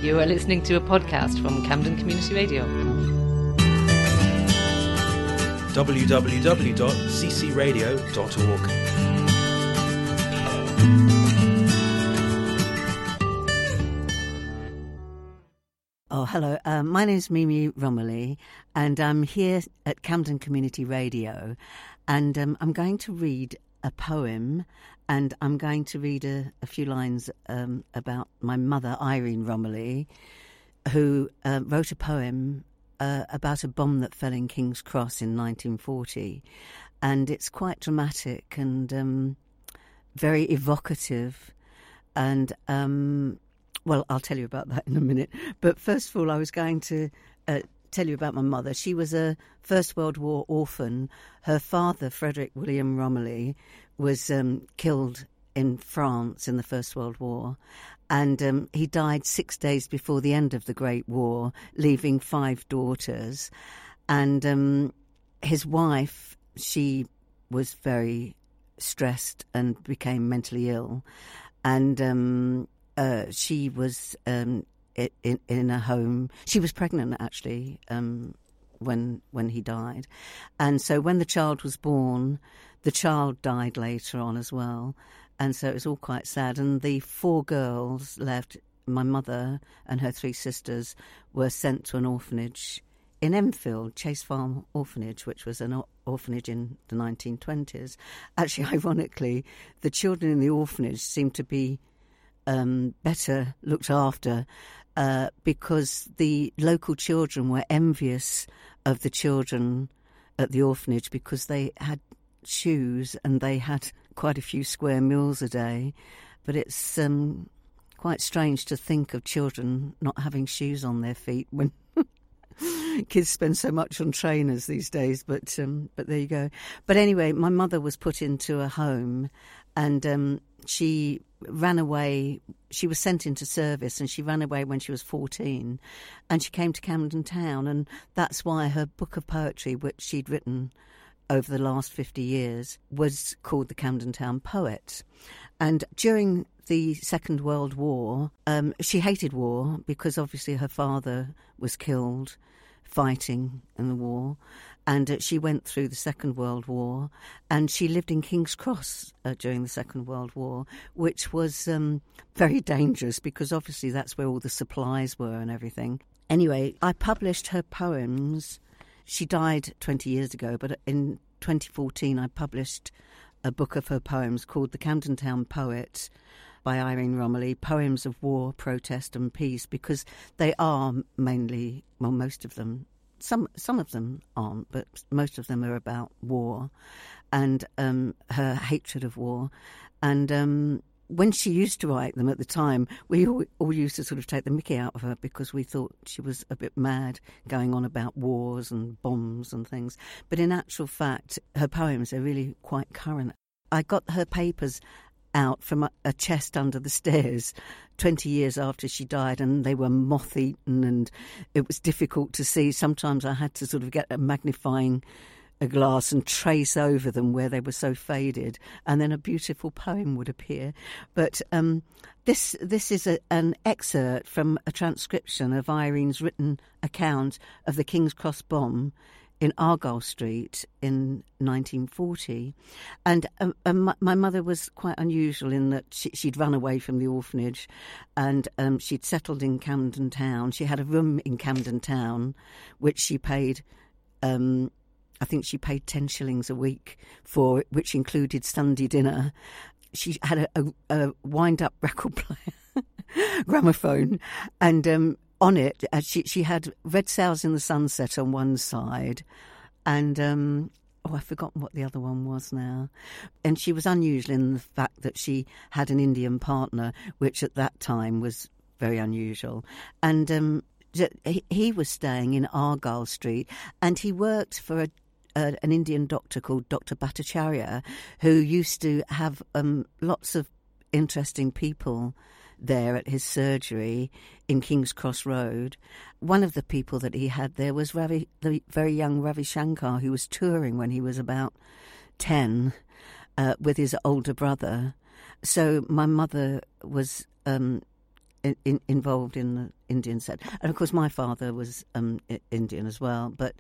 You are listening to a podcast from Camden Community Radio. www.ccradio.org. Oh, hello. My name's Mimi Romilly, and I'm here at Camden Community Radio, and I'm going to read a poem, and I'm going to read a few lines about my mother, Irene Romilly, who wrote a poem about a bomb that fell in King's Cross in 1940, and it's quite dramatic and very evocative, and well, I'll tell you about that in a minute. But first of all, I was going to tell you about my mother. She was a First World War orphan. Her father, Frederick William Romilly, was killed in France in the First World War. And he died 6 days before the end of the Great War, leaving 5 daughters. And his wife, she was very stressed and became mentally ill. And she was in a home. She was pregnant, actually, when he died. And so when the child was born, the child died later on as well. And so it was all quite sad. And the 4 girls left, my mother and her 3 sisters, were sent to an orphanage in Enfield, Chase Farm Orphanage, which was an orphanage in the 1920s. Actually, ironically, the children in the orphanage seemed to be better looked after because the local children were envious of the children at the orphanage because they had shoes and they had quite a few square meals a day. But it's quite strange to think of children not having shoes on their feet when kids spend so much on trainers these days. But there you go. But anyway, my mother was put into a home, and she ran away. She was sent into service, and she ran away when she was 14, and she came to Camden Town, and that's why her book of poetry, which she'd written over the last 50 years, was called The Camden Town Poet. And during the Second World War, she hated war because obviously her father was killed fighting in the war, and she went through the Second World War, and she lived in King's Cross during the Second World War, which was very dangerous because obviously that's where all the supplies were and everything. Anyway, I published her poems. She died 20 years ago, but in 2014 I published a book of her poems called The Camden Town Poet by Irene Romilly, Poems of War, Protest and Peace, because they are mainly, well, most of them, some of them aren't, but most of them are about war and her hatred of war. And when she used to write them at the time, we all used to sort of take the mickey out of her because we thought she was a bit mad going on about wars and bombs and things. But in actual fact, her poems are really quite current. I got her papers out from a chest under the stairs 20 years after she died, and they were moth-eaten and it was difficult to see. Sometimes I had to sort of get a magnifying glass and trace over them where they were so faded, and then a beautiful poem would appear. But this is an excerpt from a transcription of Irene's written account of the King's Cross bomb in Argyle Street in 1940. And my mother was quite unusual in that she'd run away from the orphanage, and she'd settled in Camden Town. She had a room in Camden Town, which she paid, I think she paid 10 shillings a week for, which included Sunday dinner. She had a wind-up record player, gramophone, and on it, she had Red Sails in the Sunset on one side, and I've forgotten what the other one was now. And she was unusual in the fact that she had an Indian partner, which at that time was very unusual. And he was staying in Argyle Street, and he worked for an Indian doctor called Dr. Bhattacharya, who used to have lots of interesting people there at his surgery in King's Cross Road. One of the people that he had there was the very young Ravi Shankar, who was touring when he was about 10 with his older brother. So my mother was involved in the Indian set. And of course, my father was Indian as well, but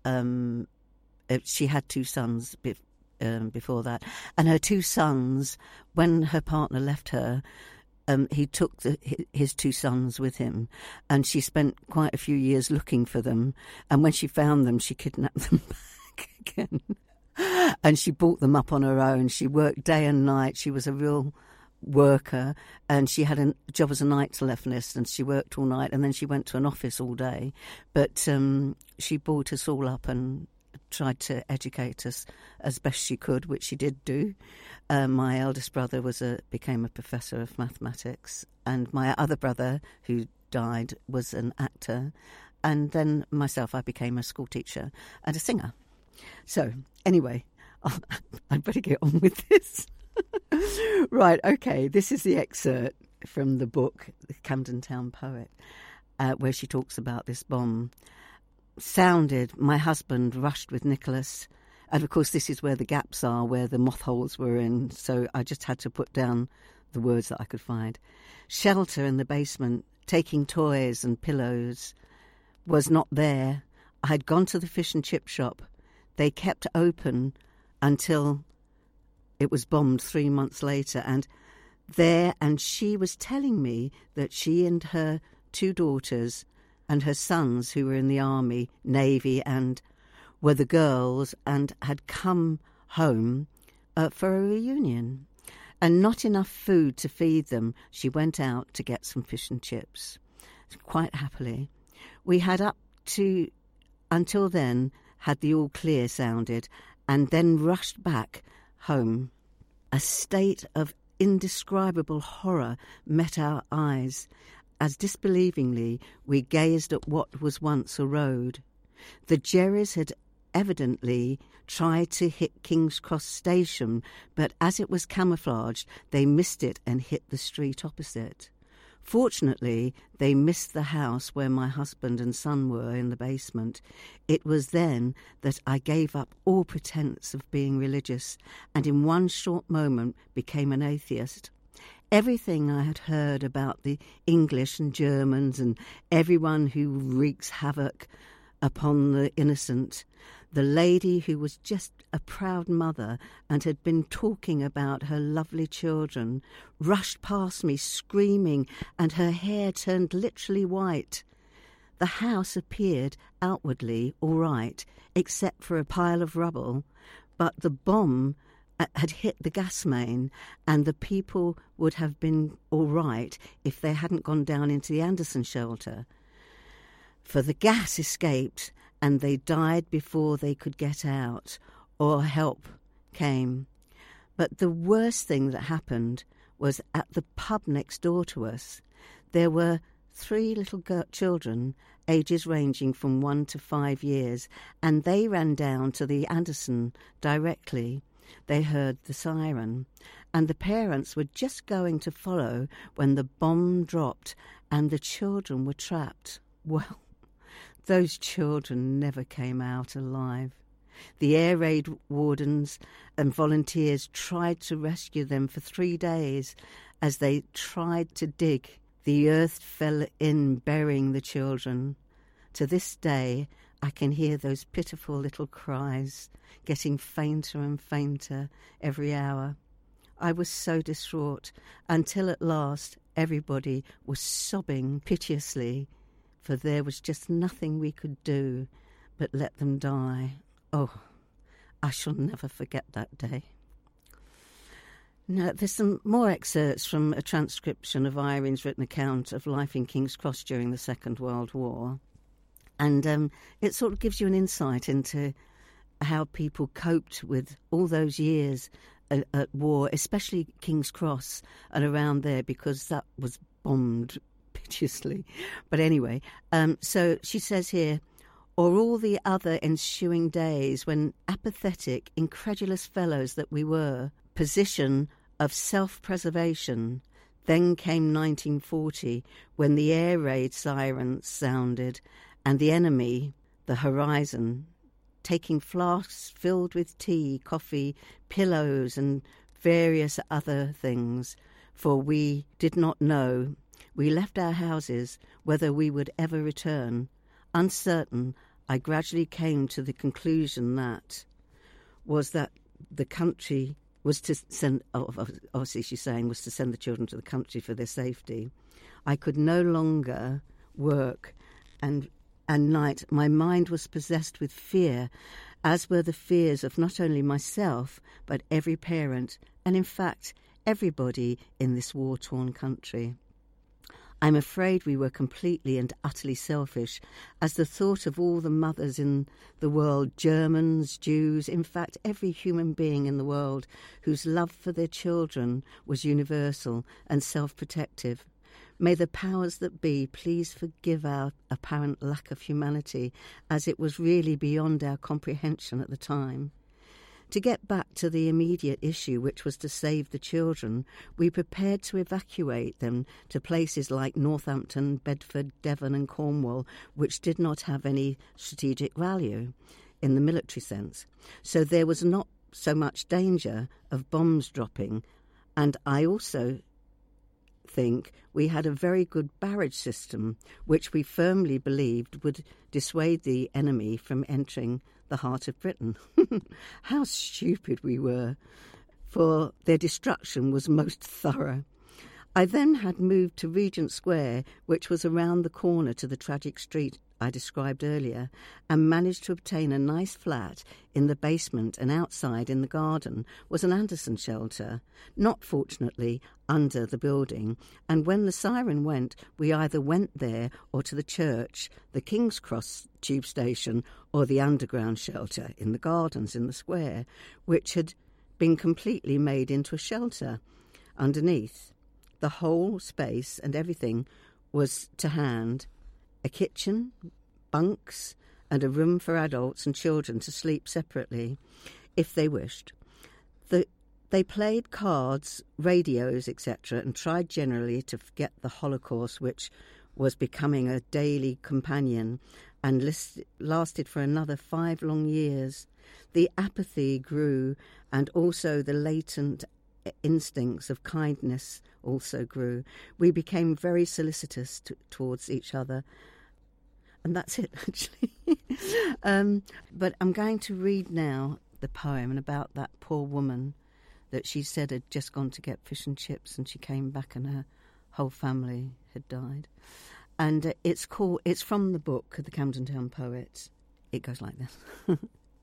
she had 2 sons before that. And her 2 sons, when her partner left her, he took his 2 sons with him, and she spent quite a few years looking for them. And when she found them, she kidnapped them back again. And she brought them up on her own. She worked day and night. She was a real worker, and she had a job as a night telephonist, and she worked all night, and then she went to an office all day. But she brought us all up and tried to educate us as best she could, which she did do. My eldest brother became a professor of mathematics, and my other brother, who died, was an actor, and then myself, I became a school teacher and a singer. So anyway, I'd better get on with this. Right, okay, this is the excerpt from the book, The Camden Town Poet, where she talks about this bomb. Sounded, my husband rushed with Nicholas, and of course this is where the gaps are, where the moth holes were in, so I just had to put down the words that I could find. Shelter in the basement, taking toys and pillows, was not there. I had gone to the fish and chip shop. They kept open until it was bombed 3 months later, and she was telling me that she and her 2 daughters and her sons, who were in the army, navy, and were the girls, and had come home for a reunion. And not enough food to feed them, she went out to get some fish and chips, quite happily. We had until then, had the all clear sounded, and then rushed back home. A state of indescribable horror met our eyes, as disbelievingly we gazed at what was once a road. The Jerrys had evidently tried to hit King's Cross Station, but as it was camouflaged, they missed it and hit the street opposite. Fortunately, they missed the house where my husband and son were in the basement. It was then that I gave up all pretense of being religious, and in one short moment became an atheist. Everything I had heard about the English and Germans and everyone who wreaks havoc upon the innocent, the lady who was just a proud mother and had been talking about her lovely children, rushed past me screaming, and her hair turned literally white. The house appeared outwardly all right, except for a pile of rubble, but the bomb had hit the gas main, and the people would have been all right if they hadn't gone down into the Anderson shelter. For the gas escaped, and they died before they could get out, or help came. But the worst thing that happened was at the pub next door to us. There were 3 little children, ages ranging from 1 to 5 years, and they ran down to the Anderson directly. They heard the siren, and the parents were just going to follow when the bomb dropped and the children were trapped. Well, those children never came out alive. The air raid wardens and volunteers tried to rescue them for 3 days as they tried to dig. The earth fell in, burying the children. To this day, I can hear those pitiful little cries, getting fainter and fainter every hour. I was so distraught until at last everybody was sobbing piteously, for there was just nothing we could do but let them die. Oh, I shall never forget that day. Now, there's some more excerpts from a transcription of Irene's written account of life in King's Cross during the Second World War. And it sort of gives you an insight into how people coped with all those years at war, especially King's Cross and around there, because that was bombed piteously. But anyway, so she says here, or all the other ensuing days when apathetic, incredulous fellows that we were, position of self-preservation. Then came 1940, when the air raid sirens sounded, and the enemy, the horizon, taking flasks filled with tea, coffee, pillows, and various other things, for we did not know We left our houses, whether we would ever return. Uncertain, I gradually came to the conclusion that the country was to send, obviously she's saying, was to send the children to the country for their safety. I could no longer work, and night my mind was possessed with fear, as were the fears of not only myself, but every parent, and in fact, everybody in this war-torn country. I'm afraid we were completely and utterly selfish, as the thought of all the mothers in the world, Germans, Jews, in fact every human being in the world, whose love for their children was universal and self-protective. May the powers that be please forgive our apparent lack of humanity, as it was really beyond our comprehension at the time. To get back to the immediate issue, which was to save the children, we prepared to evacuate them to places like Northampton, Bedford, Devon and Cornwall, which did not have any strategic value in the military sense. So there was not so much danger of bombs dropping, and I also think we had a very good barrage system, which we firmly believed would dissuade the enemy from entering the heart of Britain. How stupid we were, for their destruction was most thorough. I then had moved to Regent Square, which was around the corner to the tragic street I described earlier, and managed to obtain a nice flat in the basement, and outside in the garden was an Anderson shelter, not fortunately under the building, and when the siren went, we either went there or to the church, the King's Cross tube station, or the underground shelter in the gardens in the square, which had been completely made into a shelter underneath. The whole space and everything was to hand: a kitchen, bunks, and a room for adults and children to sleep separately, if they wished. They played cards, radios, etc., and tried generally to forget the Holocaust, which was becoming a daily companion, and lasted for another 5 long years. The apathy grew, and also the latent instincts of kindness also grew. We became very solicitous towards each other. And that's it, actually. But I'm going to read now the poem about that poor woman that she said had just gone to get fish and chips, and she came back and her whole family had died. And it's from the book, The Camden Town Poets. It goes like this.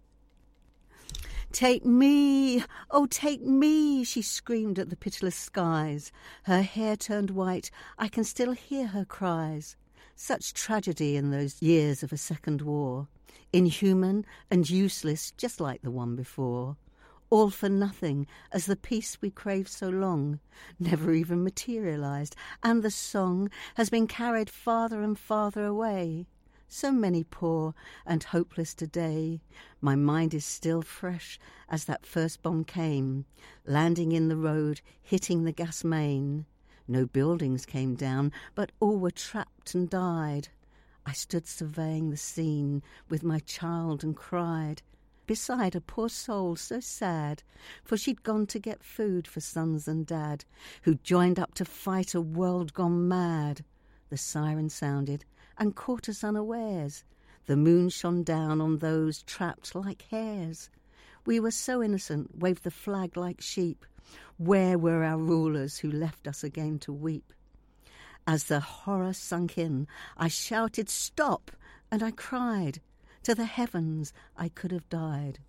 "Take me, oh take me," she screamed at the pitiless skies. Her hair turned white, I can still hear her cries. Such tragedy in those years of a second war. Inhuman and useless, just like the one before. All for nothing, as the peace we craved so long never even materialised, and the song has been carried farther and farther away. So many poor and hopeless today. My mind is still fresh as that first bomb came, landing in the road, hitting the gas main. No buildings came down, but all were trapped and died. I stood surveying the scene with my child and cried, beside a poor soul so sad, for she'd gone to get food for sons and dad, who joined up to fight a world gone mad. The siren sounded and caught us unawares. The moon shone down on those trapped like hares. We were so innocent, waved the flag like sheep. Where were our rulers who left us again to weep? As the horror sunk in, I shouted, "Stop!" and I cried. To the heavens I could have died.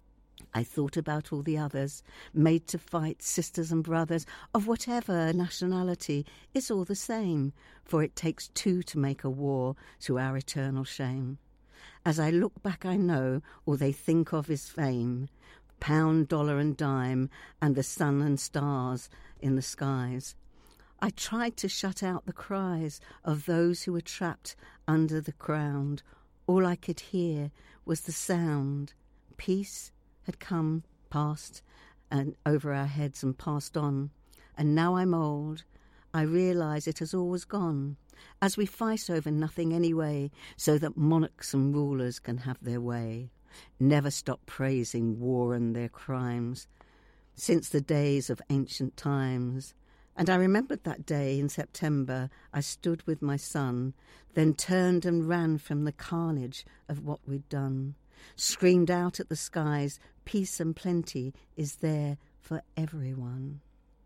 I thought about all the others, made to fight, sisters and brothers, of whatever nationality, it's all the same, for it takes 2 to make a war, to our eternal shame. As I look back I know all they think of is fame, pound, dollar and dime, and the sun and stars in the skies. I tried to shut out the cries of those who were trapped under the ground. All I could hear was the sound. Peace had come, passed, and over our heads and passed on. And now I'm old, I realise it has always gone, as we fight over nothing anyway, so that monarchs and rulers can have their way. Never stop praising war and their crimes, since the days of ancient times. And I remembered that day in September I stood with my son, then turned and ran from the carnage of what we'd done, screamed out at the skies, peace and plenty is there for everyone.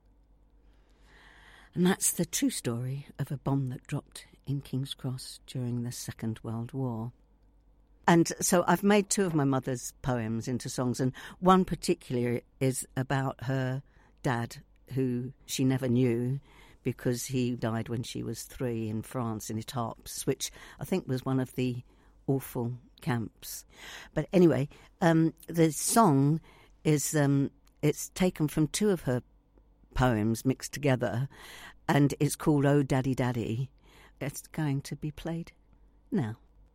And that's the true story of a bomb that dropped in King's Cross during the Second World War. And so I've made two of my mother's poems into songs, and one particularly is about her dad, who she never knew because he died when she was 3 in France in Étampes, which I think was one of the awful camps. But anyway, the song is it's taken from two of her poems mixed together, and it's called Oh Daddy Daddy. It's going to be played now.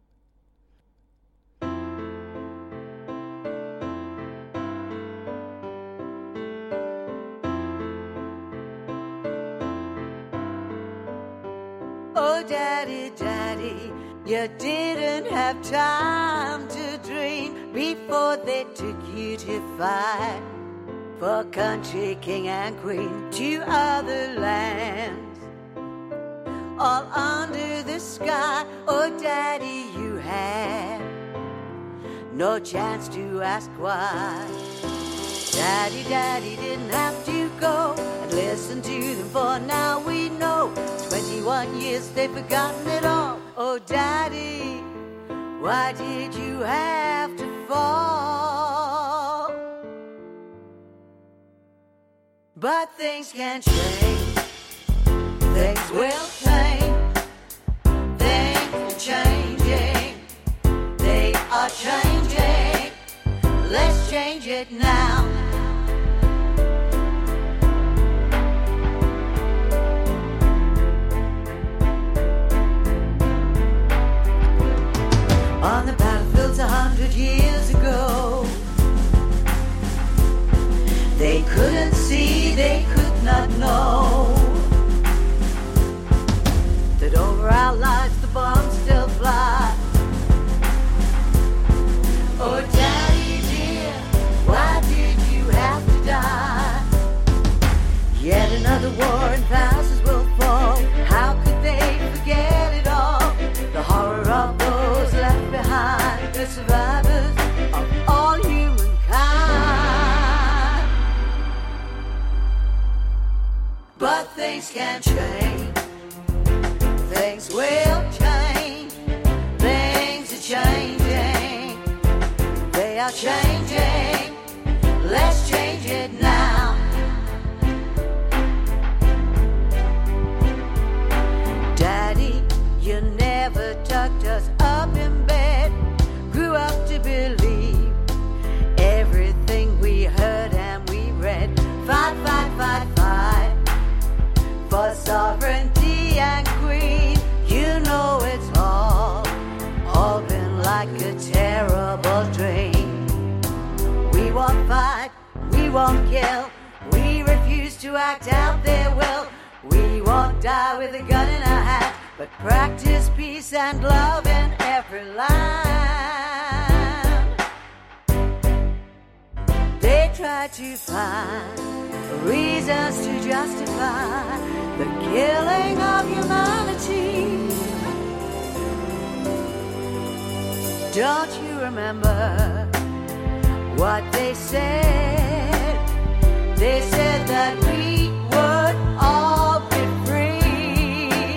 Oh, Daddy, Daddy, you didn't have time to dream before they took you to fight for country, king and queen to other lands. All under the sky, oh, Daddy, you had no chance to ask why. Daddy, Daddy didn't have to go and listen to them, for now we know 21 years they've forgotten it all. Oh, Daddy, why did you have to fall? But things can change, things will change, things are changing, they are changing, let's change it now. On the battlefields 100 years ago, they couldn't see, they could not know that over our lives the bombs still fly. Oh, Daddy dear, why did you have to die? Yet another war and thousands will fall. How could they forget it all? The horror of those left behind, the survivors of all humankind. But things can change, things will change, things are changing, they are changing, let's change it now. Daddy, you never tucked us up in bed, grew up to believe everything we heard and we read. Fight, fight, fight, fight for sovereignty and greed. You know it's all been like a terrible dream. We won't fight, we won't kill, we refuse to act out their will. We won't die with a gun in our hand, but practice peace and love in every land. They try to find reasons to justify the killing of humanity. Don't you remember what they said? They said that we would all be free,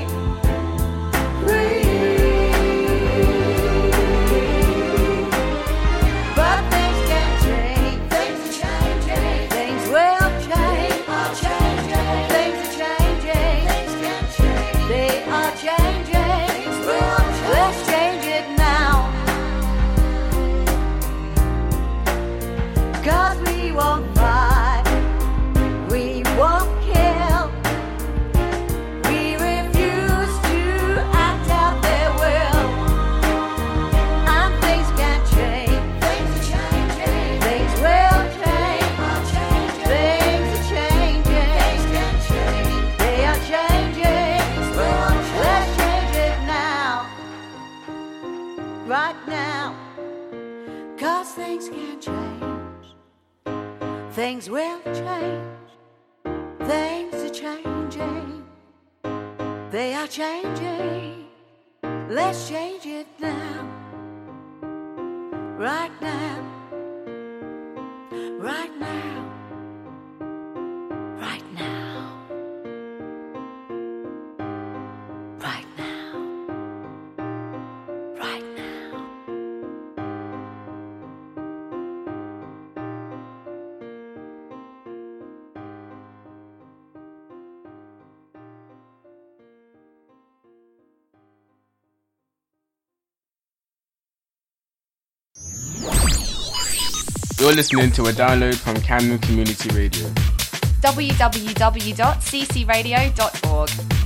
but things can change, things are changing, things will change, are changing, things are changing, things can change, they are changing, things will change. Let's change it now, 'cause we won't fight, we won't kill, we refuse to act out their will. And things can change, things are changing, things will change, are changing, things are changing, things can change, they are changing, things will change. Let's change it now, right now, 'cause things can change, things will change, things are changing. They are changing. Let's change it now. Right now. Right now. Right now. Right now. Right now. You're listening to a download from Camden Community Radio. www.ccradio.org